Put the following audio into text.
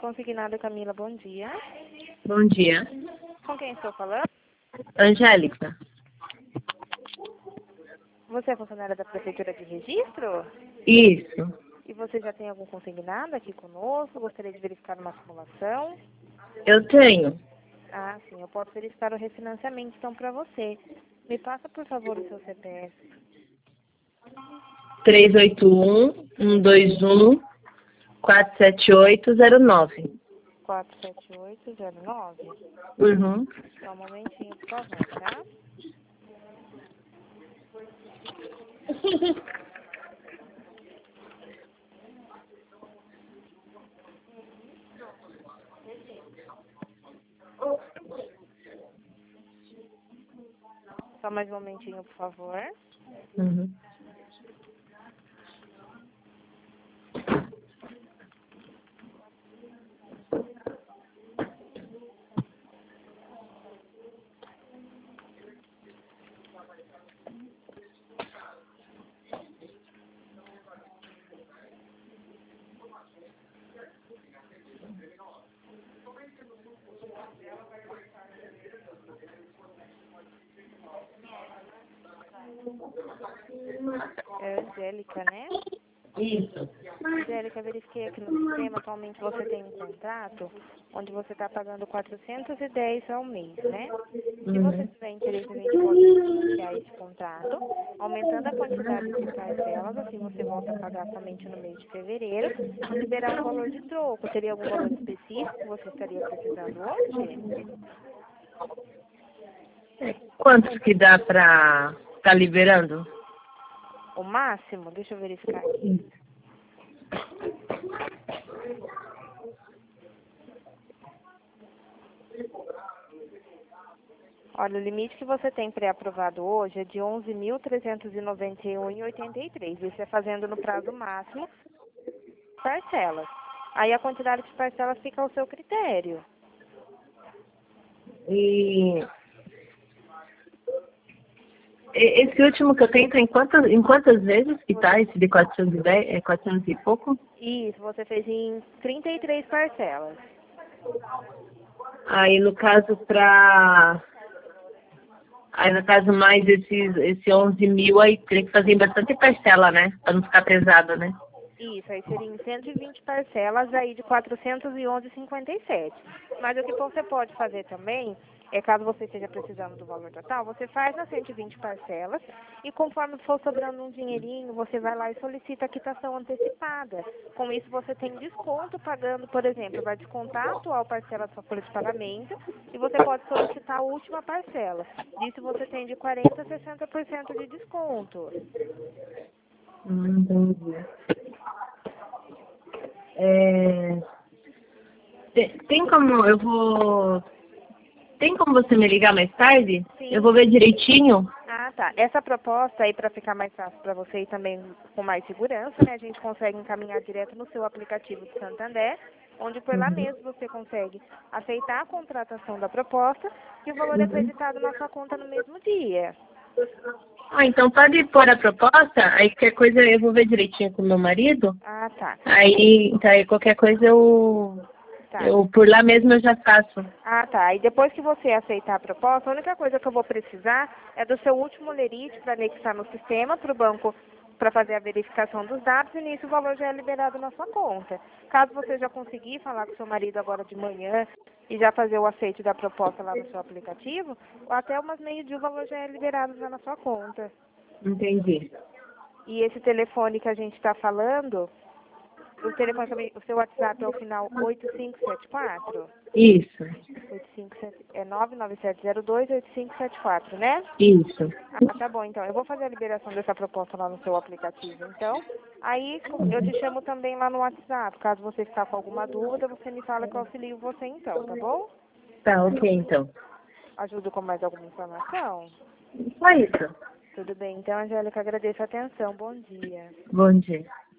Consignada Camila, bom dia. Bom dia. Com quem estou falando? Angélica. Você é funcionária da Prefeitura de Registro? Isso. E você já tem algum consignado aqui conosco? Gostaria de verificar uma simulação? Eu tenho. Ah, sim, eu posso verificar o refinanciamento então para você. Me passa, por favor, o seu CPF. 381-121-47809. 47809. Uhum. Só um momentinho, por favor, tá? Só mais um momentinho, por favor. Uhum. É Angélica, né? Isso. Angélica, verifiquei aqui no sistema, atualmente você tem um contrato onde você está pagando 410 ao mês, né? Se você Uhum. tiver interesse, a gente pode iniciar esse contrato, aumentando a quantidade de parcelas, assim você volta a pagar somente no mês de fevereiro e liberar um valor de troco. Teria algum valor específico que você estaria precisando hoje? Quantos que dá pra tá liberando? O máximo? Deixa eu verificar aqui. Olha, o limite que você tem pré-aprovado hoje é de 11.391,83. Isso é fazendo no prazo máximo parcelas. Aí a quantidade de parcelas fica ao seu critério. E esse último que eu tenho tá em quantas vezes que tá esse de 410, 400 e pouco? Isso, você fez em 33 parcelas. Aí no caso mais esse 11 mil aí teria que fazer em bastante parcela, né? Pra não ficar pesado, né? Isso, aí seriam 120 parcelas aí de 411,57. Mas o que você pode fazer também é, caso você esteja precisando do valor total, você faz nas 120 parcelas e conforme for sobrando um dinheirinho, você vai lá e solicita a quitação antecipada. Com isso você tem desconto pagando, por exemplo, vai descontar a atual parcela da sua folha de pagamento e você pode solicitar a última parcela. Disso você tem de 40% a 60% de desconto. Entendi. É, tem como tem como você me ligar mais tarde? Sim. Eu vou ver direitinho. Ah, tá. Essa proposta aí, para ficar mais fácil para você e também com mais segurança, né, a gente consegue encaminhar direto no seu aplicativo do Santander, onde por lá Uhum. mesmo você consegue aceitar a contratação da proposta e o valor é Uhum. creditado na sua conta no mesmo dia. Ah, então pode pôr a proposta, aí qualquer coisa eu vou ver direitinho com o meu marido. Ah, tá. Aí qualquer coisa Tá. eu por lá mesmo eu já faço. Ah, tá. E depois que você aceitar a proposta, a única coisa que eu vou precisar é do seu último lerite para anexar no sistema, para o banco, para fazer a verificação dos dados, e nisso o valor já é liberado na sua conta. Caso você já conseguir falar com seu marido agora de manhã e já fazer o aceite da proposta lá no seu aplicativo, até umas meio-dia o valor já é liberado já na sua conta. Entendi. E esse telefone que a gente está falando, o telefone também, o seu WhatsApp é o final 8574? Isso, 857, é 99702-8574, né? isso. Ah, tá bom, então. Eu vou fazer a liberação dessa proposta lá no seu aplicativo, então. Aí eu te chamo também lá no WhatsApp. Caso você está com alguma dúvida, você me fala que eu auxilio você então, tá bom? Tá, ok então. Ajudo com mais alguma informação? Só isso. Tudo bem. Então, Angélica, agradeço a atenção. Bom dia. Bom dia.